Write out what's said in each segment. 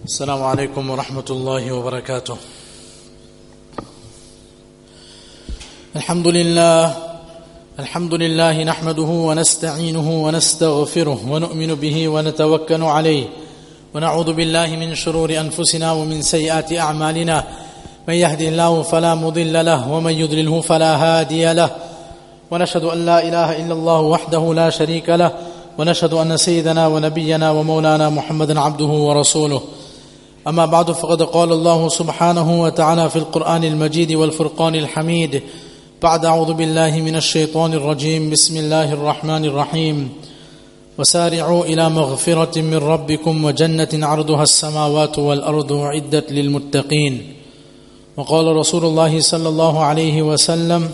السلام عليكم ورحمة الله وبركاته. الحمد لله نحمده ونستعينه ونستغفره ونؤمن به ونتوكل عليه ونعوذ بالله من شرور أنفسنا ومن سيئات أعمالنا من يهده الله فلا مضل له ومن يضلله فلا هادي له ونشهد أن لا إله إلا الله وحده لا شريك له ونشهد أن سيدنا ونبينا ومولانا محمدا عبده ورسوله. أما بعد فقد قال الله سبحانه وتعالى في القرآن المجيد والفرقان الحميد بعد أعوذ بالله من الشيطان الرجيم بسم الله الرحمن الرحيم وسارعوا إلى مغفرة من ربكم وجنة عرضها السماوات والأرض أعدت للمتقين. وقال رسول الله صلى الله عليه وسلم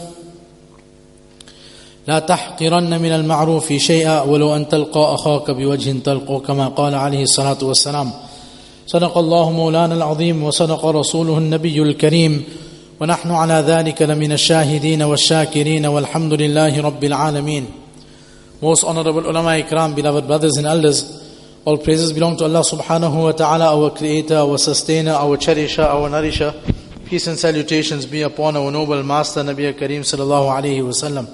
لا تحقرن من المعروف شيئا ولو أن تلقى أخاك بوجه تلقى كما قال عليه الصلاة والسلام. صدق الله مولانا العظيم وصدق رسوله النبي الكريم ونحن على ذلك لمن الشاهدين والشاكرين والحمد لله رب العالمين. Most honorable ulama ikram, beloved brothers and elders, all praises belong to Allah subhanahu wa ta'ala, our creator, our sustainer, our cherisher, our nourisher. Peace and salutations be upon our noble master Nabi Kareem sallallahu alayhi wa sallam.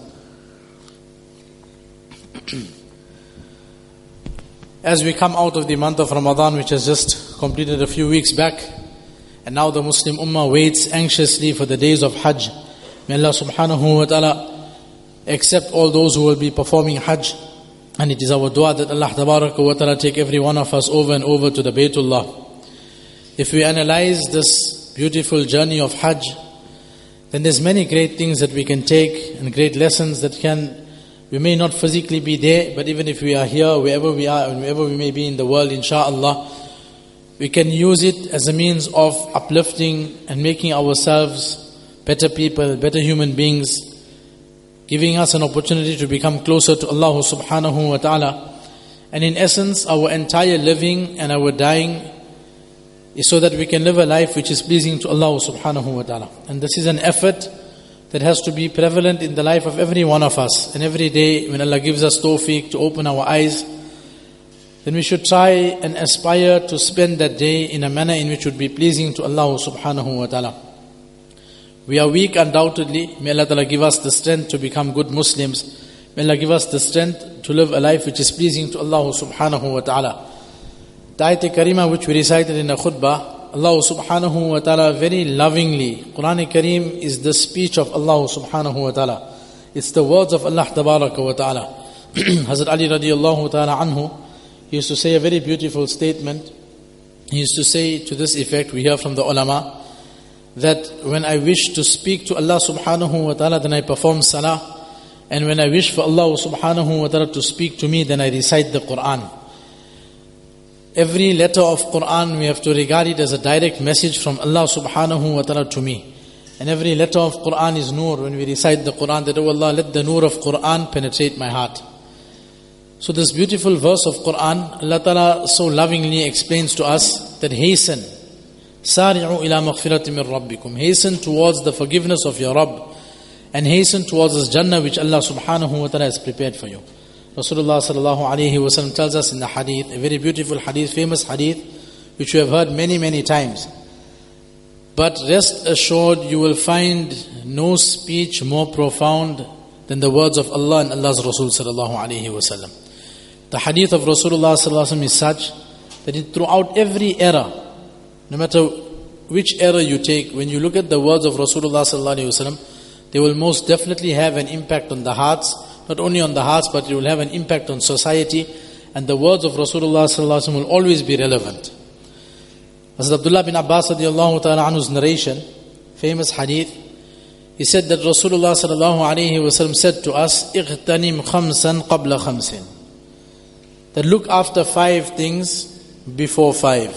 As we come out of the month of Ramadan, which has just completed a few weeks back, and now the Muslim Ummah waits anxiously for the days of Hajj. May Allah subhanahu wa ta'ala accept all those who will be performing Hajj. And it is our dua that Allah tabaraka wa ta'ala take every one of us over and over to the Baytullah. If we analyze this beautiful journey of Hajj, then there's many great things that we can take and great lessons that we may not physically be there, but even if we are here, wherever we are and wherever we may be in the world, inshaAllah, we can use it as a means of uplifting and making ourselves better people, better human beings, giving us an opportunity to become closer to Allah subhanahu wa ta'ala. And in essence, our entire living and our dying is so that we can live a life which is pleasing to Allah subhanahu wa ta'ala. And this is an effort that has to be prevalent in the life of every one of us. And every day when Allah gives us tawfiq to open our eyes, then we should try and aspire to spend that day in a manner in which would be pleasing to Allah subhanahu wa ta'ala. We are weak undoubtedly. May Allah ta'ala give us the strength to become good Muslims. May Allah give us the strength to live a life which is pleasing to Allah subhanahu wa ta'ala. The ayat karima which we recited in the khutbah, Allah subhanahu wa ta'ala very lovingly, Quran Kareem is the speech of Allah subhanahu wa ta'ala. It's the words of Allah tabaraka wa ta'ala. Hazrat Ali radiallahu ta'ala anhu, he used to say a very beautiful statement. He used to say to this effect, we hear from the ulama, that when I wish to speak to Allah subhanahu wa ta'ala, then I perform salah. And when I wish for Allah subhanahu wa ta'ala to speak to me, then I recite the Quran. Every letter of Quran, we have to regard it as a direct message from Allah subhanahu wa ta'ala to me. And every letter of Quran is nur. When we recite the Quran, that, oh Allah, let the nur of Quran penetrate my heart. So this beautiful verse of Quran, Allah ta'ala so lovingly explains to us that hasten. Sari'u ila maghfiratin min rabbikum. Hasten towards the forgiveness of your Rabb. And hasten towards this Jannah which Allah subhanahu wa ta'ala has prepared for you. Rasulullah sallallahu alayhi wa sallam tells us in the hadith, a very beautiful hadith, famous hadith, which we have heard many, many times. But rest assured, you will find no speech more profound than the words of Allah and Allah's Rasul sallallahu alayhi wa sallam. The hadith of Rasulullah sallallahu alayhi wa sallam is such that throughout every era, no matter which era you take, when you look at the words of Rasulullah sallallahu alayhi wa sallam, they will most definitely have an impact on the hearts. Not only on the hearts, but it will have an impact on society. And the words of Rasulullah sallallahu alaihi wasallam will always be relevant. As Abdullah bin Abbas radiallahu ta'ala anhu's narration, famous hadith, he said that Rasulullah sallallahu alaihi wasallam said to us, "Ightanim khamsan qabla khamsin." That look after 5 things before 5.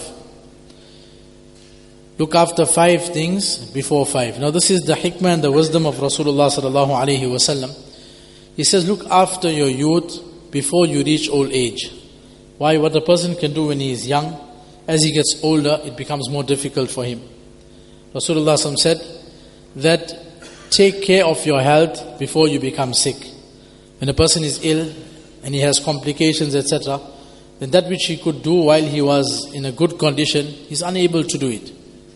Look after 5 things before 5. Now this is the hikmah and the wisdom of Rasulullah sallallahu alaihi wasallam. He says, look after your youth before you reach old age. Why? What a person can do when he is young, as he gets older, it becomes more difficult for him. Rasulullah said that take care of your health before you become sick. When a person is ill and he has complications, etc., then that which he could do while he was in a good condition, he's unable to do it.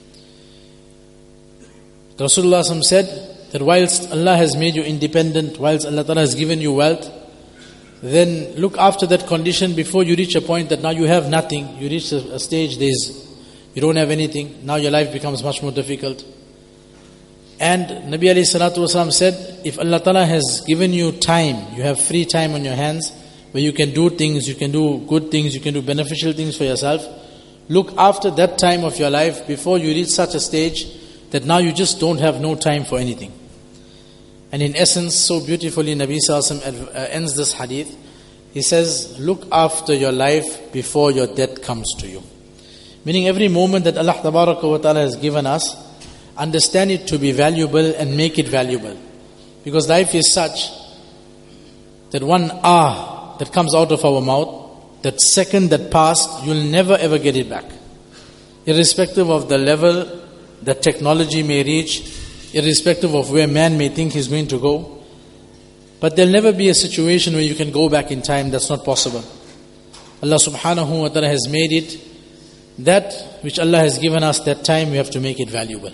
Rasulullah said that whilst Allah has made you independent, whilst Allah Ta'ala has given you wealth, then look after that condition before you reach a point that now you have nothing. You reach a stage, you don't have anything. Now your life becomes much more difficult. And Nabi alayhi salatu wasalam said, if Allah Ta'ala has given you time, you have free time on your hands, where you can do things, you can do good things, you can do beneficial things for yourself, look after that time of your life before you reach such a stage that now you just don't have no time for anything. And in essence, so beautifully Nabi sallallahu alaihi wasallam ends this hadith. He says, look after your life before your death comes to you. Meaning every moment that Allah Tabaraka wa Ta'ala has given us, understand it to be valuable and make it valuable. Because life is such that one that comes out of our mouth, that second that passed, you'll never ever get it back. Irrespective of the level that technology may reach, irrespective of where man may think he's going to go. But there'll never be a situation where you can go back in time. That's not possible. Allah subhanahu wa ta'ala has made it that which Allah has given us that time, we have to make it valuable.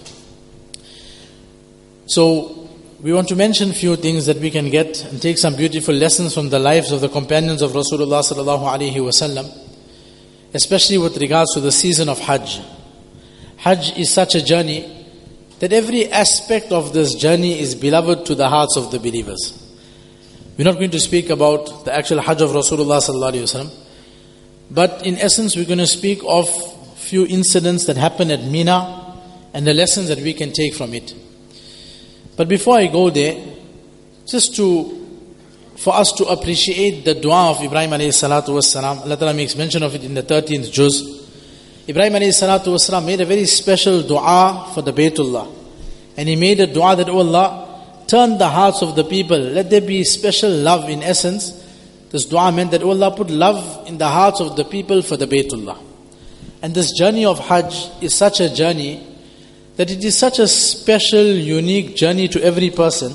So, we want to mention a few things that we can get and take some beautiful lessons from the lives of the companions of Rasulullah sallallahu alaihi wasallam, especially with regards to the season of Hajj. Hajj is such a journey that every aspect of this journey is beloved to the hearts of the believers. We're not going to speak about the actual Hajj of Rasulullah sallallahu alaihi wasallam, but in essence we're going to speak of few incidents that happened at Mina and the lessons that we can take from it. But before I go there, just for us to appreciate the dua of Ibrahim alayhi salatu wassalam, Allah Ta'ala makes mention of it in the 13th juz. Ibrahim alayhi salatu wassalam made a very special dua for the Baytullah. And he made a dua that, oh Allah, turn the hearts of the people. Let there be special love in essence. This dua meant that, oh Allah, put love in the hearts of the people for the Baytullah. And this journey of Hajj is such a journey that it is such a special, unique journey to every person,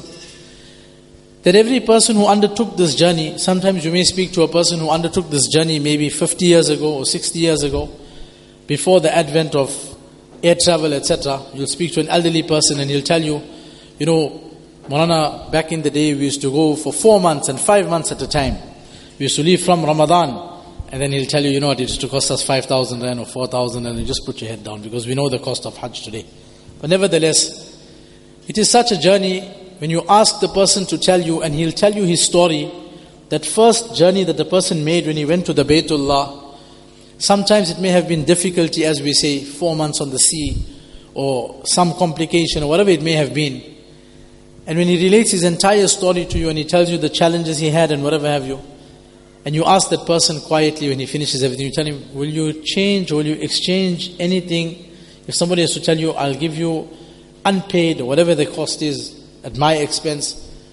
that every person who undertook this journey, sometimes you may speak to a person who undertook this journey maybe 50 years ago or 60 years ago, before the advent of air travel, etc. You'll speak to an elderly person and he'll tell you, you know, Maulana, back in the day we used to go for 4 months and 5 months at a time. We used to leave from Ramadan, and then he'll tell you, you know what, it used to cost us 5,000 rand or 4,000 and you just put your head down because we know the cost of Hajj today. But nevertheless, it is such a journey when you ask the person to tell you, and he'll tell you his story, that first journey that the person made when he went to the Baytullah. Sometimes it may have been difficulty, as we say, 4 months on the sea, or some complication, or whatever it may have been. And when he relates his entire story to you, and he tells you the challenges he had and whatever have you, and you ask that person quietly when he finishes everything, you tell him, will you change, or will you exchange anything? If somebody has to tell you, I'll give you unpaid, or whatever the cost is, at my expense,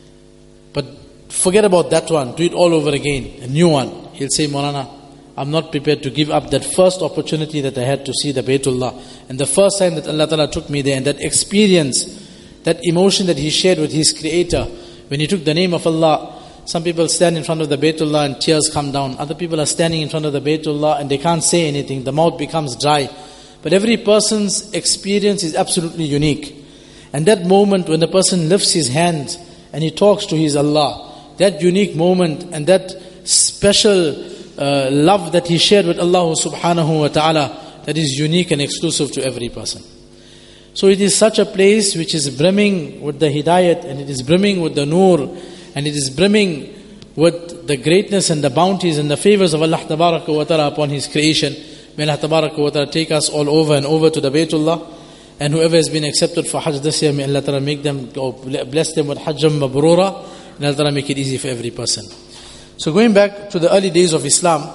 but forget about that one, do it all over again, a new one. He'll say, Maulana, I'm not prepared to give up that first opportunity that I had to see the Baytullah. And the first time that Allah Ta'ala took me there, and that experience, that emotion that he shared with his Creator, when he took the name of Allah. Some people stand in front of the Baytullah and tears come down. Other people are standing in front of the Baytullah and they can't say anything. The mouth becomes dry. But every person's experience is absolutely unique. And that moment when the person lifts his hands and he talks to his Allah, that unique moment and that special love that he shared with Allah subhanahu wa ta'ala, that is unique and exclusive to every person. So it is such a place which is brimming with the hidayat, and it is brimming with the nur, and it is brimming with the greatness and the bounties and the favors of Allah Tabaraka wa Ta'ala upon His creation. May Allah Tabaraka wa Ta'ala take us all over and over to the Baytullah. And whoever has been accepted for Hajj this year, may Allah Ta'ala make them, or bless them with Hajjam Mabrura. And Allah Ta'ala make it easy for every person. So going back to the early days of Islam,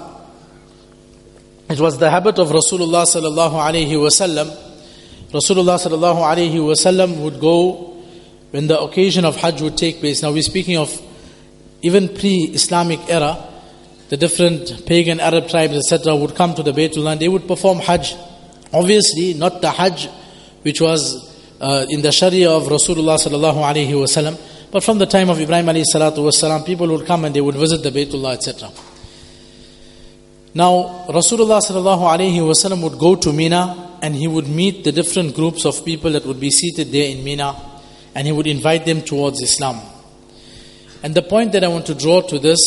it was the habit of Rasulullah sallallahu alaihi wasallam. Rasulullah sallallahu alaihi wasallam would go when the occasion of Hajj would take place. Now we're speaking of even pre-Islamic era. The different pagan Arab tribes, etc., would come to the Baytullah and they would perform Hajj. Obviously, not the Hajj which was in the Sharia of Rasulullah sallallahu alaihi wasallam, but from the time of Ibrahim alayhi salatu wasalam, people would come and they would visit the Baytullah, etc. Now, Rasulullah sallallahu alaihi wasallam would go to Mina and he would meet the different groups of people that would be seated there in Mina, and he would invite them towards Islam. And the point that I want to draw to this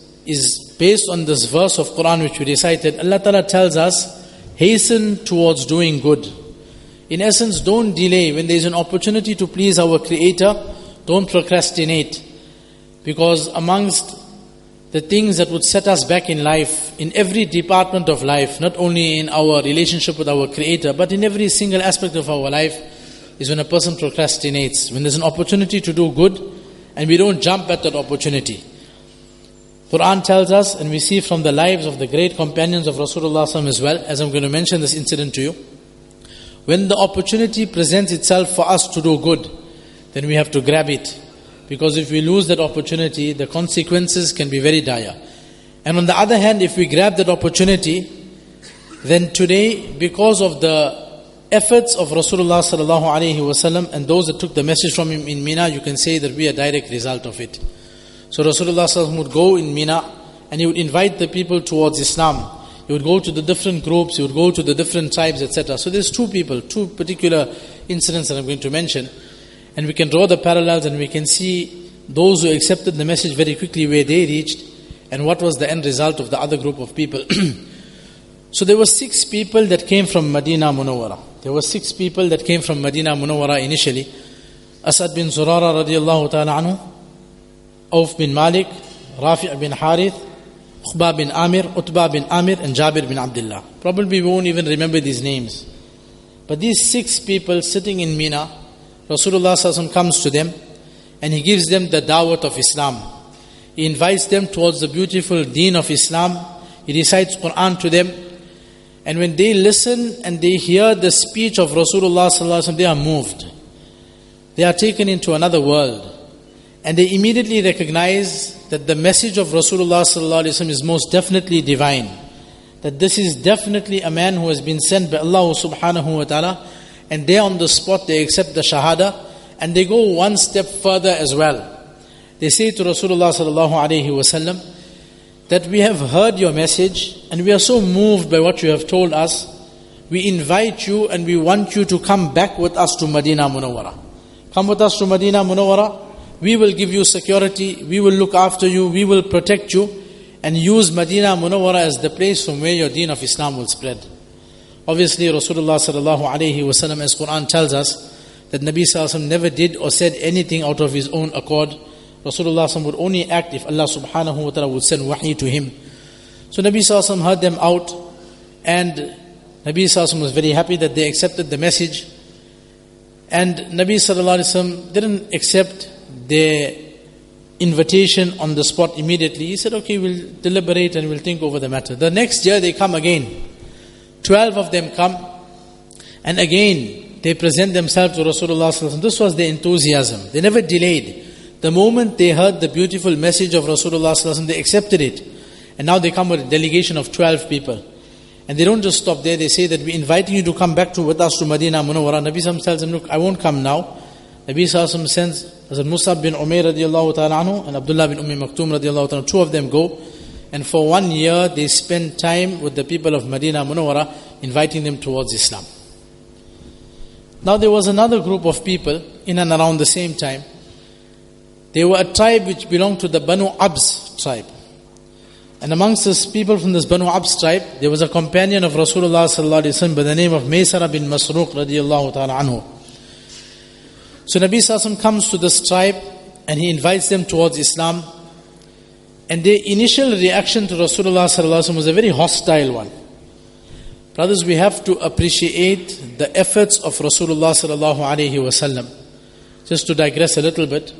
is based on this verse of Quran which we recited. Allah Ta'ala tells us, hasten towards doing good. In essence, don't delay. When there is an opportunity to please our Creator, don't procrastinate. Because amongst the things that would set us back in life, in every department of life, not only in our relationship with our Creator, but in every single aspect of our life, is when a person procrastinates. When there's an opportunity to do good, and we don't jump at that opportunity. Quran tells us, and we see from the lives of the great companions of Rasulullah ﷺ as well, as I'm going to mention this incident to you, when the opportunity presents itself for us to do good, then we have to grab it. Because if we lose that opportunity, the consequences can be very dire. And on the other hand, if we grab that opportunity, then today, because of the efforts of Rasulullah sallallahu alaihi wasallam and those that took the message from him in Mina, you can say that we are a direct result of it. So Rasulullah sallallahu alaihi wasallam would go in Mina and he would invite the people towards Islam. He would go to the different groups, he would go to the different tribes, etc. So there's two particular incidents that I'm going to mention. And we can draw the parallels and we can see those who accepted the message very quickly where they reached and what was the end result of the other group of people. So there were 6 people that came from Medina Munawwara. There were 6 people that came from Medina Munawwara initially. Asad bin Zurara radiallahu ta'ala anhu, Auf bin Malik, Rafi' bin Harith, Uqba bin Amir, Utbah bin Amir, and Jabir bin Abdullah. Probably we won't even remember these names. But these 6 people sitting in Mina, Rasulullah ﷺ comes to them and he gives them the da'wat of Islam. He invites them towards the beautiful deen of Islam. He recites Quran to them. And when they listen and they hear the speech of Rasulullah ﷺ, they are moved. They are taken into another world. And they immediately recognize that the message of Rasulullah ﷺ is most definitely divine. That this is definitely a man who has been sent by Allah subhanahu wa ta'ala. And there on the spot they accept the shahada and they go one step further as well. They say to Rasulullah sallallahu alaihi wasallam that we have heard your message and we are so moved by what you have told us. We invite you and we want you to come back with us to Medina Munawwara. Come with us to Medina Munawwara. We will give you security. We will look after you. We will protect you and use Medina Munawwara as the place from where your deen of Islam will spread. Obviously, Rasulullah sallallahu alaihi wasallam, as Quran tells us, that Nabi sallallahu alaihi wasallam never did or said anything out of his own accord. Rasulullah sallallahu alaihi wasallam would only act if Allah subhanahu wa ta'ala would send wahi to him. So Nabi sallallahu alaihi wasallam heard them out, and Nabi sallallahu alaihi wasallam was very happy that they accepted the message. And Nabi sallallahu alaihi wasallam didn't accept their invitation on the spot immediately. He said, okay, we'll deliberate and we'll think over the matter. The next year they come again. 12 of them come, and again they present themselves to Rasulullah sallallahu alaihi wasallam. This was their enthusiasm. They never delayed. The moment they heard the beautiful message of Rasulullah sallallahu alaihi wasallam, they accepted it. And now they come with a delegation of 12 people. And they don't just stop there. They say that we're inviting you to come back with us to Medina Munawwara. Nabi sallallahu alaihi wasallam tells them, look, I won't come now. Nabi sallallahu alaihi wasallam sends Hazrat Musab bin Umair radiallahu ta'ala anhu and Abdullah bin Maktoum radiallahu ta'ala. 2 of them go. And for 1 year, they spend time with the people of Medina Munawwara, inviting them towards Islam. Now there was another group of people in and around the same time. They were a tribe which belonged to the Banu Abs tribe. And amongst these people from this Banu Abs tribe, there was a companion of Rasulullah sallallahu alaihi wasallam by the name of Maysara bin Masruq radiallahu ta'ala anhu. So Nabi sallallahu alaihi wasallam comes to this tribe and he invites them towards Islam. And their initial reaction to Rasulullah sallallahu alaihi wasallam was a very hostile one. Brothers, we have to appreciate the efforts of Rasulullah sallallahu alaihi wasallam. Just to digress a little bit,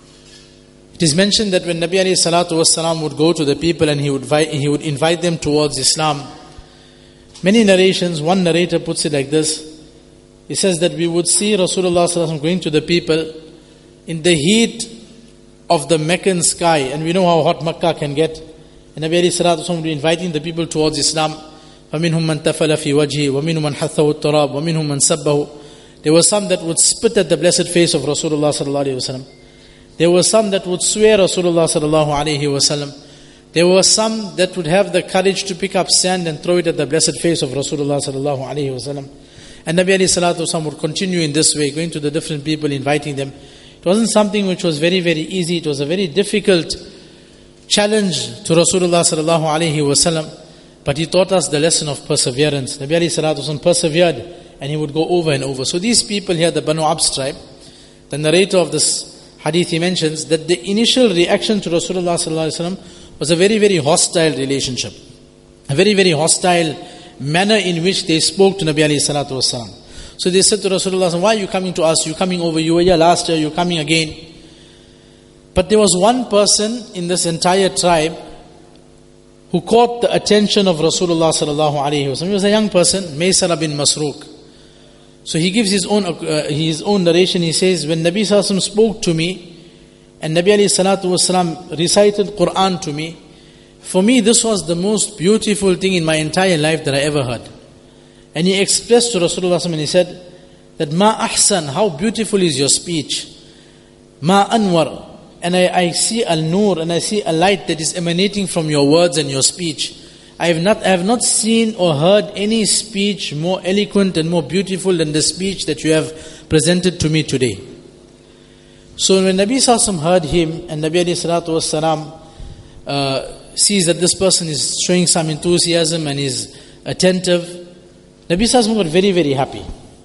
it is mentioned that when Nabi alayhi salatu wasallam would go to the people and he would invite them towards Islam, many narrations, one narrator puts it like this. He says that we would see Rasulullah sallallahu alaihi wasallam going to the people in the heat of the Meccan sky, and we know how hot Makkah can get. And Nabi alayhi salatu wasallam would be inviting the people towards Islam. فَمِنْهُمْ مَنْ تَفَلَ فِي وَجْهِ وَمِنْهُمْ مَنْ حَثَّهُ التُّرَابُ وَمِنْهُمْ مَنْ سَبَّهُ. There were some that would spit at the blessed face of Rasulullah sallallahu alaihi wasallam. There were some that would swear Rasulullah sallallahu alaihi wasallam. There were some that would have the courage to pick up sand and throw it at the blessed face of Rasulullah sallallahu alaihi wasallam. And Nabi alayhi salatu wasallam would continue in this way, going to the different people, inviting them. It wasn't something which was very, very easy. It was a very difficult challenge to Rasulullah sallallahu alaihi wasallam. But he taught us the lesson of perseverance. Nabi alayhi salatu wasallam persevered, and he would go over and over. So these people here, the Banu Abs tribe, the narrator of this hadith, he mentions that the initial reaction to Rasulullah sallallahu alaihi wasallam was a very, very hostile relationship. A very, very hostile manner in which they spoke to Nabi alayhi salatu wasallam. So they said to Rasulullah, why are you coming to us? You're coming over, you were here last year, you're coming again. But there was one person in this entire tribe who caught the attention of Rasulullah sallallahu alaihi wasallam. He was a young person, Maysara bin Masruq. So he gives his own narration. He says, when Nabi sallallahu alaihi wasallam spoke to me, and Nabi alayhi salatu wasalam recited Quran to me, for me this was the most beautiful thing in my entire life that I ever heard. And he expressed to Rasulullah and he said that Ma ahsan, how beautiful is your speech. Ma anwar, and I see al-nur, and I see a light that is emanating from your words and your speech. I have not seen or heard any speech more eloquent and more beautiful than the speech that you have presented to me today. So when Nabi Sallallahu heard him, and Nabi Sallallahu Wasallam sees that this person is showing some enthusiasm and is attentive, Nabi Sallallahu got very, very happy.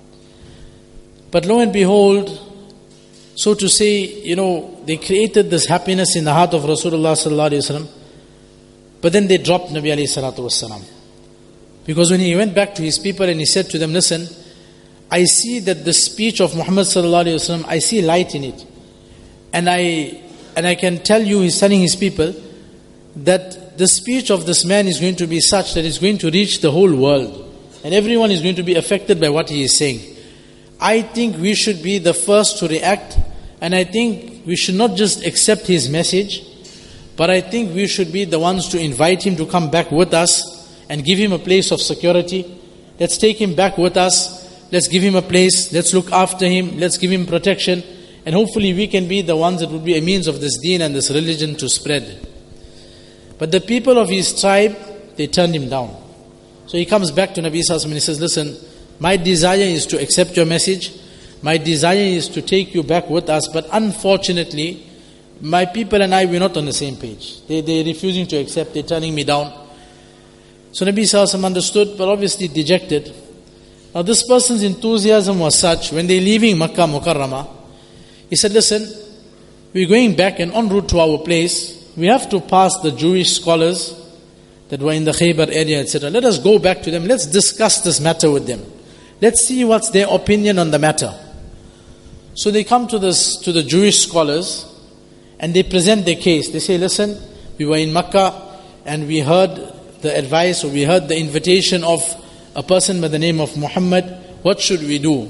But lo and behold, so to say, they created this happiness in the heart of Rasulullah Sallallahu Alaihi Wasallam, but then they dropped Nabi Alayhi Salatu Wasallam. Because when he went back to his people and he said to them, listen, I see that the speech of Muhammad Sallallahu Alaihi Wasallam, I see light in it. And I can tell you, he's telling his people, that the speech of this man is going to be such that it's going to reach the whole world. And everyone is going to be affected by what he is saying. I think we should be the first to react. And I think we should not just accept his message, but I think we should be the ones to invite him to come back with us and give him a place of security. Let's take him back with us. Let's give him a place. Let's look after him. Let's give him protection. And hopefully we can be the ones that would be a means of this deen and this religion to spread. But the people of his tribe, they turned him down. So he comes back to Nabi Sallallahu Alaihi Wasallam and he says, listen, my desire is to accept your message. My desire is to take you back with us. But unfortunately, my people and I, we're not on the same page. They're refusing to accept. They're turning me down. So Nabi Sallallahu Alaihi Wasallam understood, but obviously dejected. Now this person's enthusiasm was such, when they're leaving Makkah Mukarramah, he said, listen, we're going back and en route to our place, we have to pass the Jewish scholars that were in the Khaybar area, etc. Let us go back to them. Let's discuss this matter with them. Let's see what's their opinion on the matter. So they come to the Jewish scholars and they present their case. They say, listen, we were in Makkah and we heard the advice, or we heard the invitation of a person by the name of Muhammad. What should we do?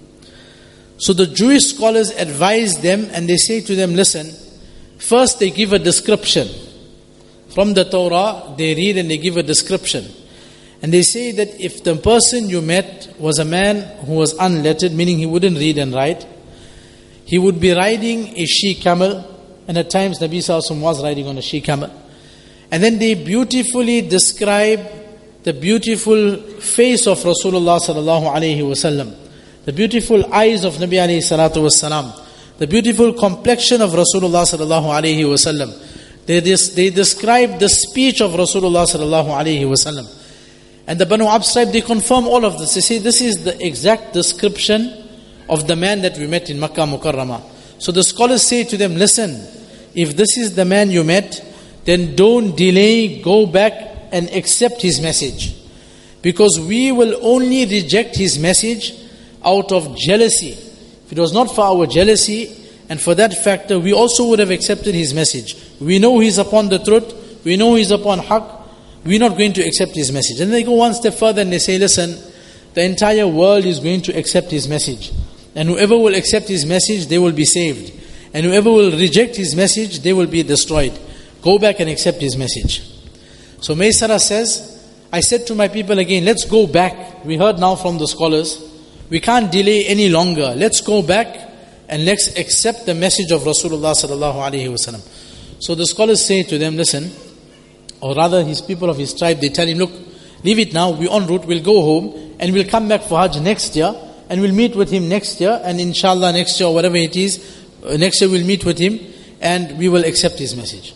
So the Jewish scholars advise them and they say to them, listen, first they give a description. From the Torah, they read and they give a description. And they say that if the person you met was a man who was unlettered, meaning he wouldn't read and write, he would be riding a she-camel, and at times Nabi Sallallahu Alaihi Wasallam was riding on a she-camel. And then they beautifully describe the beautiful face of Rasulullah Sallallahu Alaihi Wasallam, the beautiful eyes of Nabi Alayhi Salatu Wasalam, the beautiful complexion of Rasulullah Sallallahu Alaihi Wasallam. They describe the speech of Rasulullah Sallallahu Alaihi Wasallam. And the Banu Abs tribe, they confirm all of this. They say this is the exact description of the man that we met in Makkah Mukarramah. So the scholars say to them, listen, if this is the man you met, then don't delay, go back and accept his message. Because we will only reject his message out of jealousy. If it was not for our jealousy and for that factor, we also would have accepted his message. We know he's upon the truth, we know he's upon haqq, we're not going to accept his message. And they go one step further and they say, listen, the entire world is going to accept his message. And whoever will accept his message, they will be saved. And whoever will reject his message, they will be destroyed. Go back and accept his message. So Maysara says, I said to my people again, let's go back. We heard now from the scholars, we can't delay any longer. Let's go back and let's accept the message of Rasulullah sallallahu alaihi wasallam. So the scholars say to them, listen, or rather his people of his tribe, they tell him, look, leave it now, we're en route, we'll go home, and we'll come back for Hajj next year, and we'll meet with him next year, and inshallah next year, or whatever it is, next year we'll meet with him, and we will accept his message.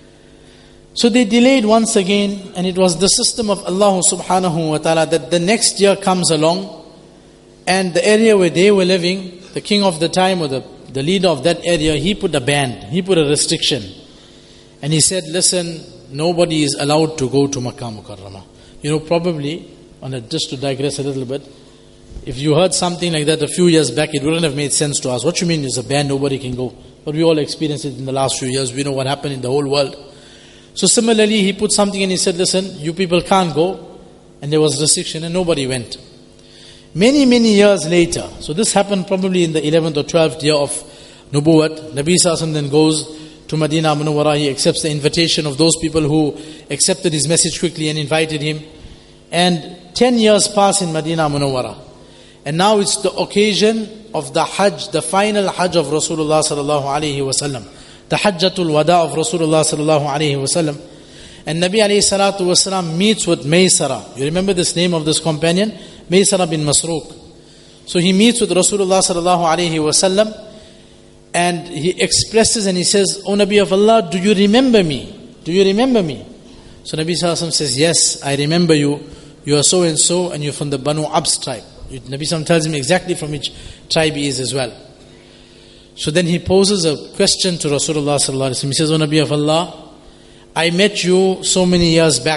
So they delayed once again, and it was the system of Allah subhanahu wa ta'ala that the next year comes along, and the area where they were living, the king of the time, or the leader of that area, he put a ban, he put a restriction. And he said, listen, nobody is allowed to go to Makkah Mukarramah. Probably, just to digress a little bit, if you heard something like that a few years back, it wouldn't have made sense to us. What you mean is a ban, nobody can go? But we all experienced it in the last few years. We know what happened in the whole world. So similarly, he put something and he said, listen, you people can't go. And there was restriction and nobody went. Many, many years later, so this happened probably in the 11th or 12th year of Nubuwwat, Nabi Sallallahu then goes to Madinah Munawwarah. He accepts the invitation of those people who accepted his message quickly and invited him. And 10 years pass in Madinah Munawwarah. And now it's the occasion of the Hajj, the final Hajj of Rasulullah sallallahu alaihi wasallam. The Hajjatul Wada of Rasulullah sallallahu alaihi wasallam. And Nabi alayhi salatu wasalam meets with Maysara. You remember this name of this companion? Maysara bin Masruq. So he meets with Rasulullah sallallahu alaihi wasallam, and he expresses and he says, O Nabi of Allah, do you remember me? Do you remember me? So Nabi sallallahu alaihi wasallam says, yes, I remember you. You are so and so, and you're from the Banu Abs tribe. Nabi sallallahu alaihi wasallam tells him exactly from which tribe he is as well. So then he poses a question to Rasulullah sallallahu alaihi wasallam. He says, O Nabi of Allah, I met you so many years back,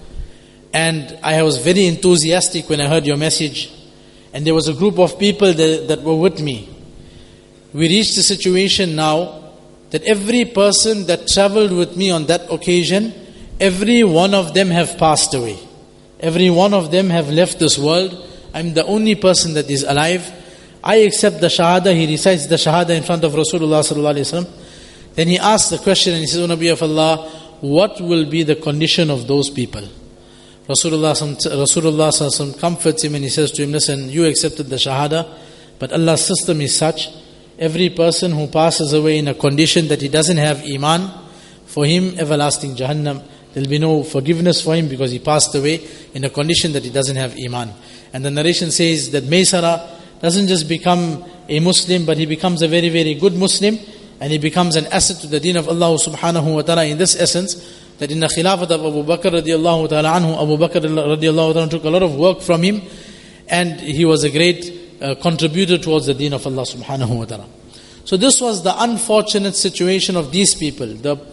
and I was very enthusiastic when I heard your message, and there was a group of people that were with me. We reached a situation now that every person that traveled with me on that occasion, every one of them have passed away. Every one of them have left this world. I'm the only person that is alive. I accept the Shahada. He recites the Shahada in front of Rasulullah sallallahu alaihi wasallam. Then he asks the question and he says, O Nabi of Allah, what will be the condition of those people? Rasulullah sallallahu alaihi wasallam comforts him and he says to him, listen, you accepted the Shahada, but Allah's system is such, every person who passes away in a condition that he doesn't have Iman, for him everlasting Jahannam. There will be no forgiveness for him because he passed away in a condition that he doesn't have Iman. And the narration says that Maysara doesn't just become a Muslim, but he becomes a very, very good Muslim, and he becomes an asset to the deen of Allah subhanahu wa ta'ala in this essence, that in the Khilafat of Abu Bakr radiallahu ta'ala anhu, Abu Bakr radiallahu ta'ala took a lot of work from him, and he was a great contributor towards the deen of Allah subhanahu wa ta'ala. So this was the unfortunate situation of these people.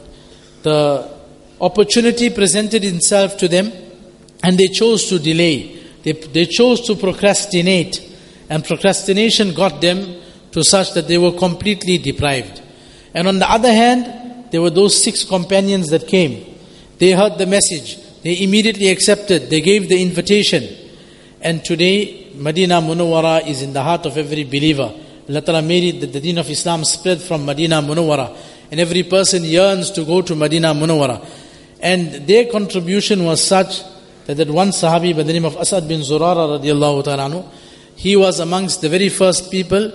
The opportunity presented itself to them, and they chose to delay. They chose to procrastinate. And procrastination got them to such that they were completely deprived. And on the other hand, there were those 6 companions that came. They heard the message. They immediately accepted. They gave the invitation. And today, Madinah Munawwarah is in the heart of every believer. Allah Ta'ala made it that the deen of Islam spread from Madinah Munawwarah. And every person yearns to go to Madinah Munawwarah. And their contribution was such that one Sahabi by the name of Asad bin Zurara radiallahu ta'ala anhu, he was amongst the very first people,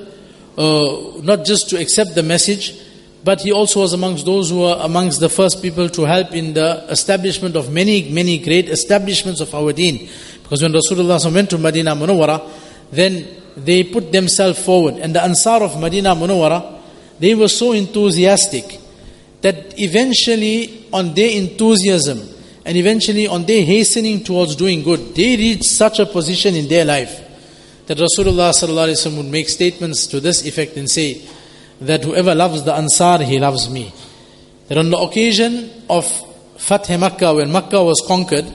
not just to accept the message, but he also was amongst those who were amongst the first people to help in the establishment of many, many great establishments of our deen. Because when Rasulullah went to Madinah Munawwarah, then they put themselves forward. And the Ansar of Madinah Munawwarah, they were so enthusiastic that eventually on their enthusiasm and eventually on their hastening towards doing good, they reached such a position in their life that Rasulullah sallallahu alaihi wasallam would make statements to this effect and say that whoever loves the Ansar, he loves me. That on the occasion of Fath Makkah, when Makkah was conquered,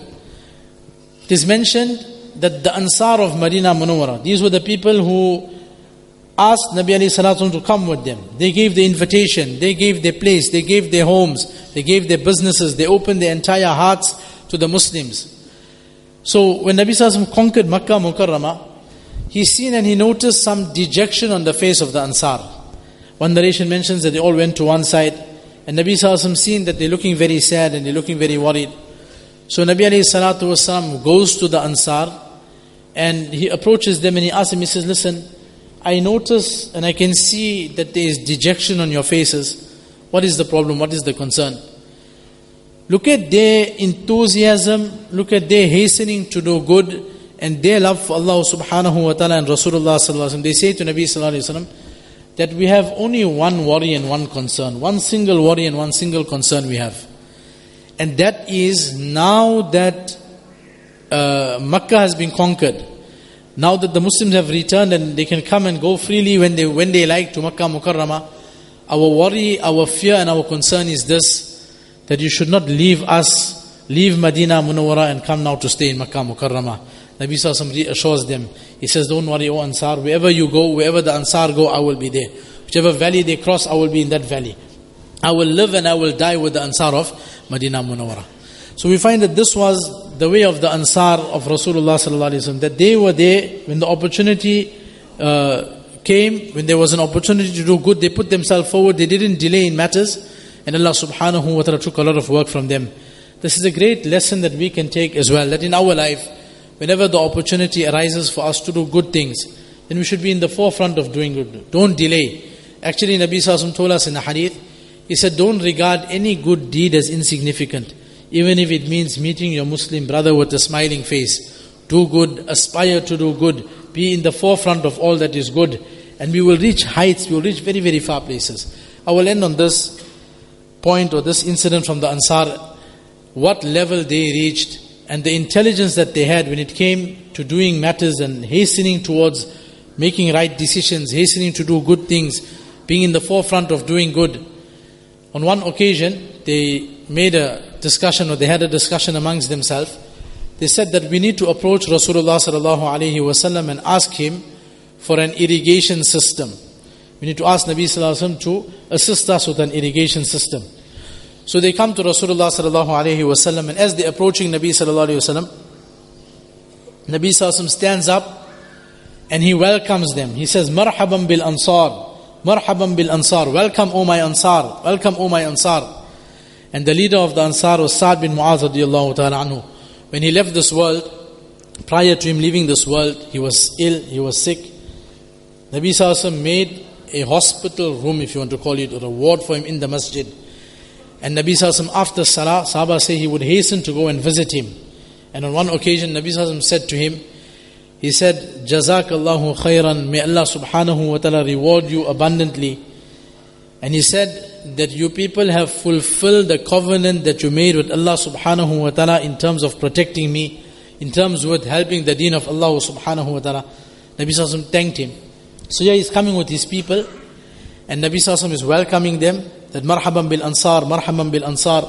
it is mentioned that the Ansar of Madinah Munawwarah, these were the people who asked Nabi alayhi salatu to come with them. They gave the invitation, they gave their place, they gave their homes, they gave their businesses, they opened their entire hearts to the Muslims. So when Nabi sallallahu alaihi wasallam conquered Makkah Mukarramah, he seen and he noticed some dejection on the face of the Ansar. One narration mentions that they all went to one side, and Nabi sallallahu alaihi wasallam seen that they're looking very sad and they're looking very worried. So Nabi alayhi salatu wasallam goes to the Ansar and he approaches them and he asks them, he says, listen, I notice and I can see that there is dejection on your faces. What is the problem? What is the concern? Look at their enthusiasm, look at their hastening to do good, and their love for Allah subhanahu wa ta'ala and Rasulullah sallallahu alaihi wasallam. They say to Nabi sallallahu alaihi wasallam that we have only one worry and one concern. One single worry and one single concern we have. And that is, now that Makkah has been conquered, now that the Muslims have returned and they can come and go freely when they like to Makkah Mukarramah, our worry, our fear and our concern is this, that you should not leave us, leave Medina Munawwara and come now to stay in Makkah Mukarramah. Nabi Sallallahu Alaihi Wasallam reassures them. He says, don't worry, O Ansar, wherever you go, wherever the Ansar go, I will be there. Whichever valley they cross, I will be in that valley. I will live and I will die with the Ansar of Medina Munawwara. So we find that this was the way of the Ansar of Rasulullah Sallallahu Alaihi Wasallam, that they were there when the opportunity came, when there was an opportunity to do good, they put themselves forward, they didn't delay in matters, and Allah subhanahu wa ta'ala took a lot of work from them. This is a great lesson that we can take as well, that in our life, whenever the opportunity arises for us to do good things, then we should be in the forefront of doing good. Don't delay. Actually, Nabi Sallallahu Alaihi Wasallam told us in the hadith, he said, don't regard any good deed as insignificant, even if it means meeting your Muslim brother with a smiling face. Do good, aspire to do good, be in the forefront of all that is good, and we will reach heights, we will reach very, very far places. I will end on this point or this incident from the Ansar, what level they reached and the intelligence that they had when it came to doing matters and hastening towards making right decisions, hastening to do good things, being in the forefront of doing good. On one occasion, they made a discussion, or they had a discussion amongst themselves. They said that we need to approach Rasulullah sallallahu alaihi wasallam and ask him for an irrigation system. We need to ask Nabi sallallahu alaihi wasallam to assist us with an irrigation system. So they come to Rasulullah sallallahu alaihi wasallam, and as they're approaching Nabi sallallahu alaihi wasallam, Nabi sallallahu alaihi wasallam stands up and he welcomes them. He says, "Marhaban bil Ansar, Marhaban bil Ansar. Welcome, O my Ansar. Welcome, O my Ansar." And the leader of the Ansar was Sa'd bin Mu'adh radiyallahu ta'ala anhu. When he left this world, prior to him leaving this world, he was ill, he was sick. Nabi sallallahu alaihi wasallam made a hospital room, if you want to call it, or a ward for him in the masjid. And Nabi sallallahu alaihi wasallam, after salah, Sahaba say he would hasten to go and visit him. And on one occasion, Nabi sallallahu alaihi wasallam said to him, he said, "Jazakallahu khairan, may Allah subhanahu wa ta'ala reward you abundantly." And he said that you people have fulfilled the covenant that you made with Allah subhanahu wa ta'ala in terms of protecting me, in terms with helping the deen of Allah subhanahu wa ta'ala. Nabi sallallahu alaihi wasallam thanked him. So here he's coming with his people, and Nabi sallallahu alaihi wasallam is welcoming them, that marhaban bil Ansar, marhaban bil Ansar.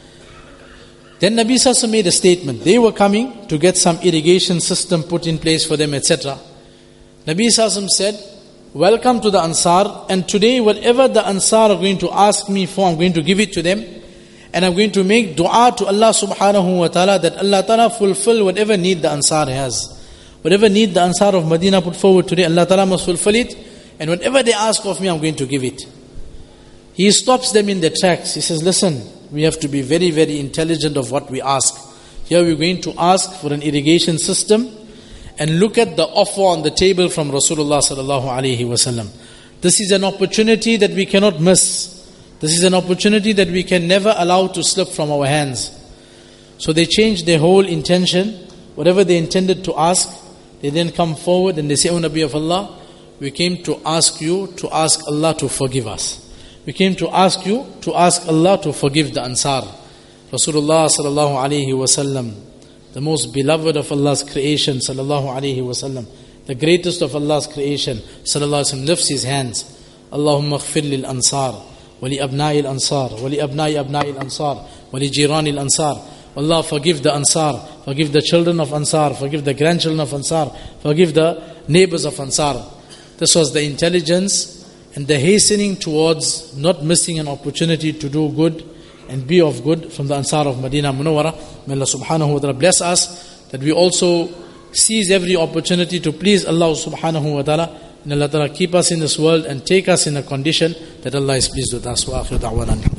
Then Nabi sallallahu alaihi wasallam made a statement. They were coming to get some irrigation system put in place for them, etc. Nabi sallallahu alaihi wasallam said, "Welcome to the Ansar, and today whatever the Ansar are going to ask me for, I'm going to give it to them, and I'm going to make dua to Allah subhanahu wa ta'ala that Allah ta'ala fulfill whatever need the Ansar has. Whatever need the Ansar of Medina put forward today, Allah ta'ala must fulfill it, and whatever they ask of me, I'm going to give it." He stops them in their tracks. He says, "Listen, we have to be very, very intelligent of what we ask. Here we're going to ask for an irrigation system, and look at the offer on the table from Rasulullah sallallahu alaihi wasallam. This is an opportunity that we cannot miss. This is an opportunity that we can never allow to slip from our hands." So they changed their whole intention. Whatever they intended to ask, they then come forward and they say, "O Nabi of Allah, we came to ask you to ask Allah to forgive us. We came to ask you to ask Allah to forgive the Ansar." Rasulullah sallallahu alaihi wasallam, the most beloved of Allah's creation, sallallahu alaihi wasallam, the greatest of Allah's creation, sallallahu alaihi wasallam, lifts his hands. "Allahumma ighfir lil Ansar, wa li abna'i al Ansar, wa li abna'i abna'i al Ansar, wa li jirani al Ansar." Allah, forgive the Ansar, forgive the children of Ansar, forgive the grandchildren of Ansar, forgive the neighbors of Ansar. This was the intelligence and the hastening towards not missing an opportunity to do good and be of good from the Ansar of Medina Munawwara. May Allah subhanahu wa ta'ala bless us, that we also seize every opportunity to please Allah subhanahu wa ta'ala. And Allah ta'ala keep us in this world and take us in a condition that Allah is pleased with us. Wa akhiru da'wana.